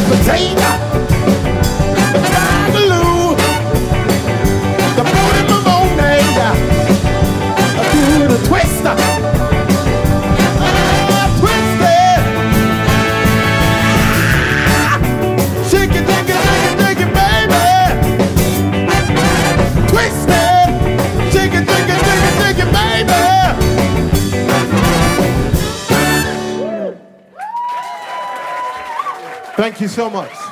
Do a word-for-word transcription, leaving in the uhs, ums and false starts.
potato, the bagaloo, the booty mamone, do the twister, ah, twisted, shake it, shake it, shake it, shake it, baby, twisted, shake it, shake it, shake it, shake it, baby. Thank you so much.